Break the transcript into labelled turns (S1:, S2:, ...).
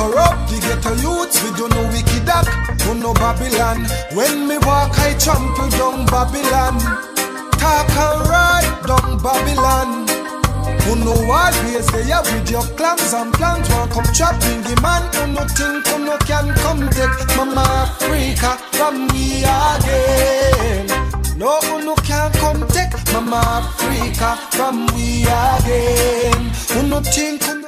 S1: corrupt, the ghetto youths, we do no wicked act, who no Babylon. When me walk, I trample down Babylon. Talk and ride down Babylon. Who know always they are with your clams and plans. Won't come trapping the man. Who no think, who no can come take Mama Africa from me again. No, who no can come take Mama Africa from me again. Who no think,